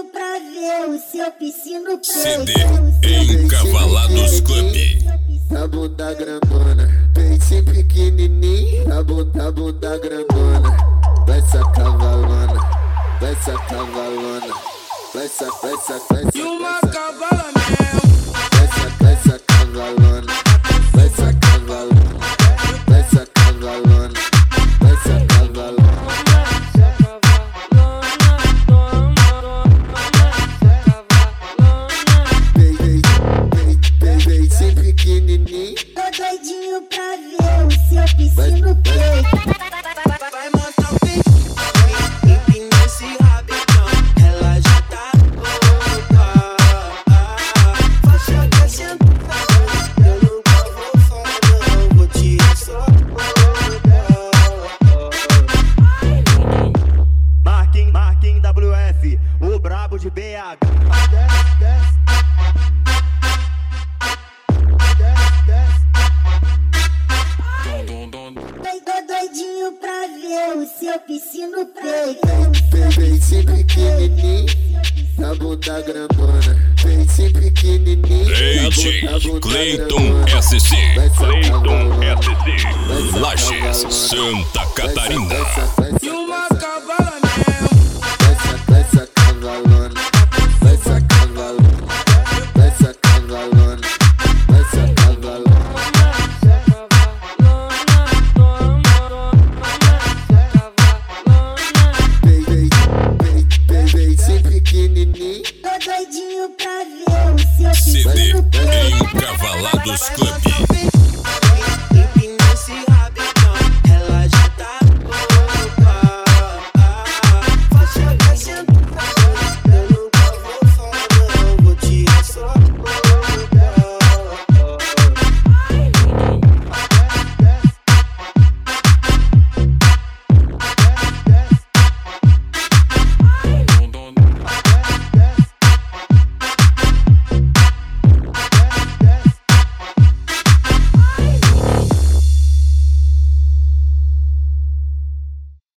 doidinho pra ver o seu piscino preto. CD Encavalados Club. A bunda grandona, peitinho pequenininho, a bunda grandona. Vai sacavalona, vai sacavalona, vai sacavalona. E uma cavala mesmo. Vai sacavalona, vai sacavalona, vai sacavalona, vai sacavalona. Peitinho pequenininho, Tô doidinho pra ver o seu piscino preto. Vai mostrar o peitinho, empina esse rabetão. Ela já tá louca. Faixa descendo, eu nunca vou falar não. Vou tirar só Marquinhos WF, o brabo de BH. Tô doidinho pra ver o seu piscino preto. peitinho pequenininho, a bunda grandona. Peitinho pequenininho, DJ Cleiton SC. Cleiton SC. Lages, Santa Catarina. E uma cavala mesmo. Vai sacavalona, vai sacavalona, vai sacavalona, vai sacavalona. Peitinho pequenininho, Tô doidinho pra ver o seu CD piscino preto. Encavalados Club.